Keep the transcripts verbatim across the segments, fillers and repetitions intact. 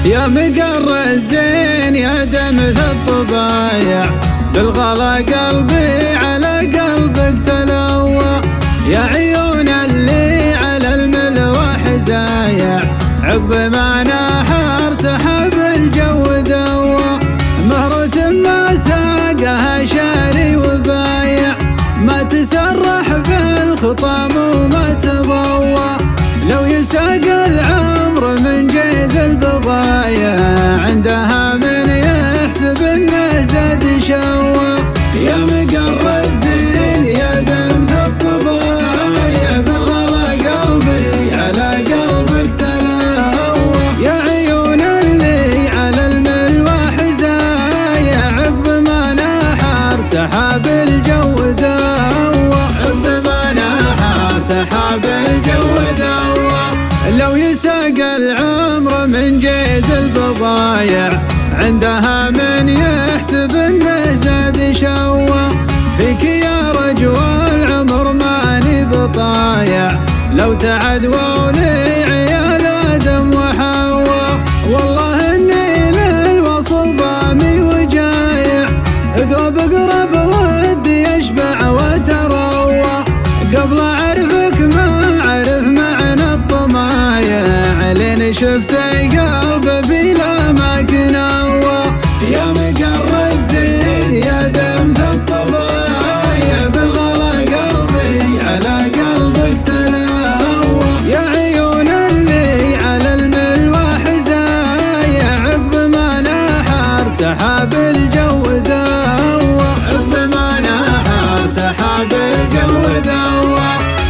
يا مقر الزين يا دمث الطبايع، بالغلا قلبي على قلبك تلوى. يا عيون اللي على الملوح زايع، عقب ما نحر سحب الجو ذوى. مهرة ما ساقها شاري وبايع، ما تسرح في الخطام وما تضوى. لو يساق العمر من جيز البضايع، عندها من يحسب انه زاد شوى. يا مقر الزين يا دمث الطبايع، بالغلا قلبي على قلبك تلوى. يا عيون اللي على الملوح زايع، عقب ما نحر سحاب الجو ذوى. عقب ما نحر سحاب الجو ذوى. لو يساق العمر من جيز البضايع، عندها من يحسب انه زاد شوى. فيك يا رجوى العمر ماني بطايع، لو تعدوى لي عيال ادم وحواء. والله اني للوصل ضامي وجايع، اقرب اقرب ودي اشبع وتروى. قبل اعرفك ما اعرف معنى الطمايع، لين شفت قلبي بلا ما كنوى. يا مقر الزين يا دمث الطبايع، بالغلا قلبي على قلبك تلوى. يا عيون اللي على الملوح زايع، عقب ما نحر سحاب الجو ذوى. عقب ما نحر سحاب الجو ذوى.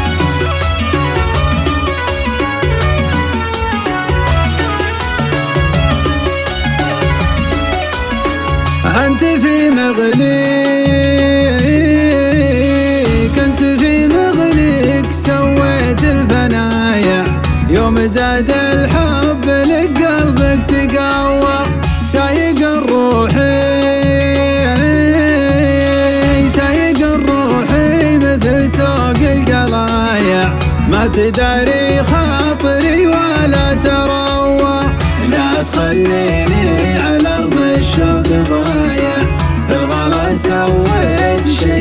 أنت في مغليك، أنت في مغليك سويت الفنايا. يوم زاد الحب لك قلبك تقوى. سايق الروحي سايق الروحي مثل سوق القلايع، ما تداري خاطري ولا تروى. لا تخليني على أرض الشوق ضايع، في الغلا سويت شي